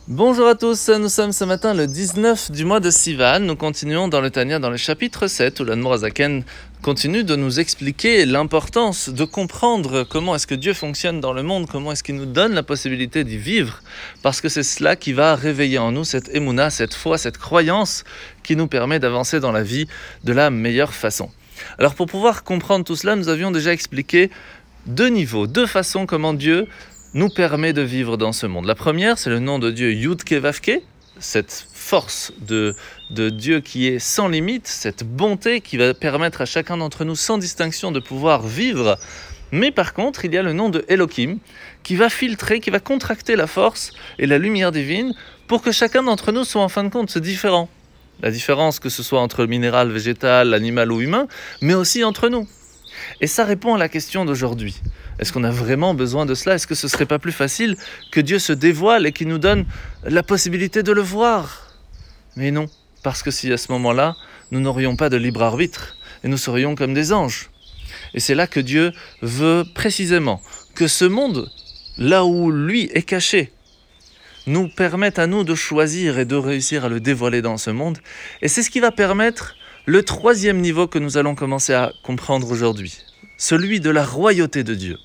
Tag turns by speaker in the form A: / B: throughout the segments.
A: Bonjour à tous, nous sommes ce matin le 19 du mois de Sivan. Nous continuons dans le Tanya, dans le chapitre 7, où l'Admor Hazaken continue de nous expliquer l'importance de comprendre comment est-ce que Dieu fonctionne dans le monde, comment est-ce qu'il nous donne la possibilité d'y vivre, parce que c'est cela qui va réveiller en nous cette émouna, cette foi, cette croyance qui nous permet d'avancer dans la vie de la meilleure façon. Alors pour pouvoir comprendre tout cela, nous avions déjà expliqué deux niveaux, deux façons comment Dieu nous permet de vivre dans ce monde. La première, c'est le nom de Dieu Yud-Ke-Vav-Ke, cette force de Dieu qui est sans limite, cette bonté qui va permettre à chacun d'entre nous, sans distinction, de pouvoir vivre. Mais par contre, il y a le nom de Elohim qui va filtrer, qui va contracter la force et la lumière divine pour que chacun d'entre nous soit en fin de compte différent. La différence que ce soit entre le minéral, végétal, animal ou humain, mais aussi entre nous. Et ça répond à la question d'aujourd'hui. Est-ce qu'on a vraiment besoin de cela ? Est-ce que ce ne serait pas plus facile que Dieu se dévoile et qu'il nous donne la possibilité de le voir ? Mais non, parce que si à ce moment-là, nous n'aurions pas de libre arbitre et nous serions comme des anges. Et c'est là que Dieu veut précisément que ce monde, là où lui est caché, nous permette à nous de choisir et de réussir à le dévoiler dans ce monde. Et c'est ce qui va permettre le troisième niveau que nous allons commencer à comprendre aujourd'hui, celui de la royauté de Dieu.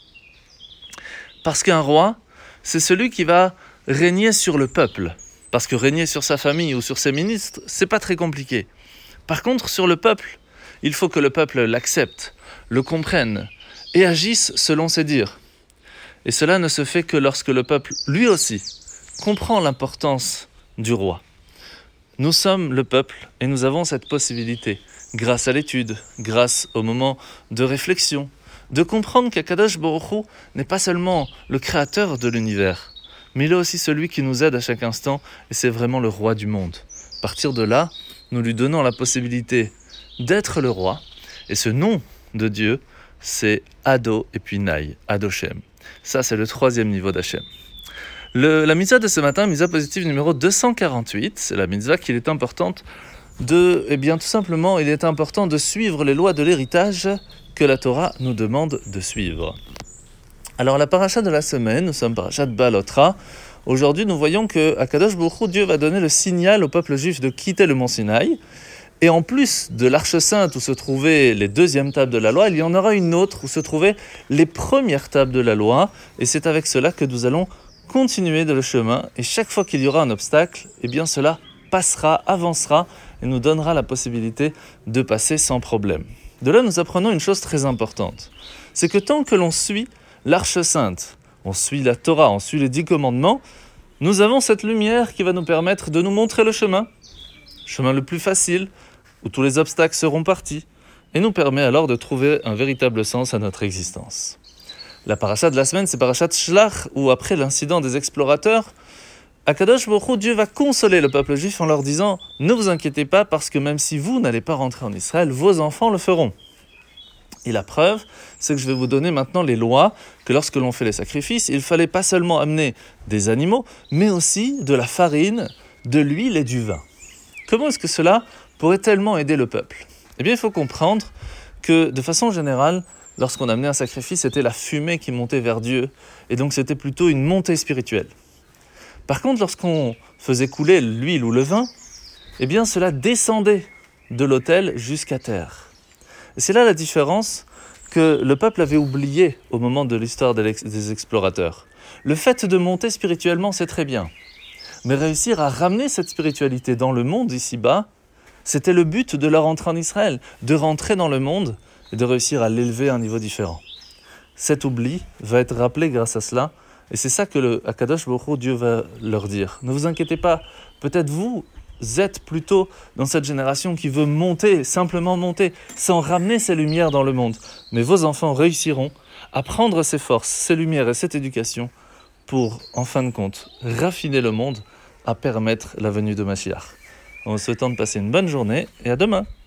A: Parce qu'un roi, c'est celui qui va régner sur le peuple. Parce que régner sur sa famille ou sur ses ministres, c'est pas très compliqué. Par contre, sur le peuple, il faut que le peuple l'accepte, le comprenne et agisse selon ses dires. Et cela ne se fait que lorsque le peuple, lui aussi, comprend l'importance du roi. Nous sommes le peuple et nous avons cette possibilité, grâce à l'étude, grâce au moment de réflexion, de comprendre qu'Akadosh Baruch Hu n'est pas seulement le créateur de l'univers, mais il est aussi celui qui nous aide à chaque instant et c'est vraiment le roi du monde. À partir de là, nous lui donnons la possibilité d'être le roi et ce nom de Dieu, c'est Ado et puis Naï, Adoshem. Ça, c'est le troisième niveau d'Hachem. La mitzvah de ce matin, mitzvah positive numéro 248, c'est la mitzvah qu'il est importante tout simplement, il est important de suivre les lois de l'héritage que la Torah nous demande de suivre. Alors la paracha de la semaine, nous sommes paracha de Balotra. Aujourd'hui, nous voyons que Akadosh Baruch Hu, Dieu va donner le signal au peuple juif de quitter le mont Sinaï. Et en plus de l'Arche Sainte où se trouvaient les deuxièmes tables de la loi, il y en aura une autre où se trouvaient les premières tables de la loi. Et c'est avec cela que nous allons continuer de le chemin. Et chaque fois qu'il y aura un obstacle, cela passera, avancera et nous donnera la possibilité de passer sans problème. De là, nous apprenons une chose très importante. C'est que tant que l'on suit l'Arche Sainte, on suit la Torah, on suit les 10 commandements, nous avons cette lumière qui va nous permettre de nous montrer le chemin le plus facile, où tous les obstacles seront partis, et nous permet alors de trouver un véritable sens à notre existence. La paracha de la semaine, c'est parachat Shlach, où après l'incident des explorateurs, Akadosh Baruch Hu, Dieu va consoler le peuple juif en leur disant « Ne vous inquiétez pas, parce que même si vous n'allez pas rentrer en Israël, vos enfants le feront. » Et la preuve, c'est que je vais vous donner maintenant les lois, que lorsque l'on fait les sacrifices, il fallait pas seulement amener des animaux, mais aussi de la farine, de l'huile et du vin. Comment est-ce que cela pourrait tellement aider le peuple ? Il faut comprendre que, de façon générale, lorsqu'on amenait un sacrifice, c'était la fumée qui montait vers Dieu, et donc c'était plutôt une montée spirituelle. Par contre, lorsqu'on faisait couler l'huile ou le vin, cela descendait de l'autel jusqu'à terre. Et c'est là la différence que le peuple avait oublié au moment de l'histoire des explorateurs. Le fait de monter spirituellement, c'est très bien. Mais réussir à ramener cette spiritualité dans le monde ici-bas, c'était le but de leur entrée en Israël, de rentrer dans le monde et de réussir à l'élever à un niveau différent. Cet oubli va être rappelé grâce à cela. Et c'est ça que le Akadosh Baruch Hu, Dieu va leur dire. Ne vous inquiétez pas, peut-être vous êtes plutôt dans cette génération qui veut monter, simplement monter, sans ramener ces lumières dans le monde. Mais vos enfants réussiront à prendre ces forces, ces lumières et cette éducation pour, en fin de compte, raffiner le monde, à permettre la venue de Mashiach. En vous souhaitant de passer une bonne journée et à demain.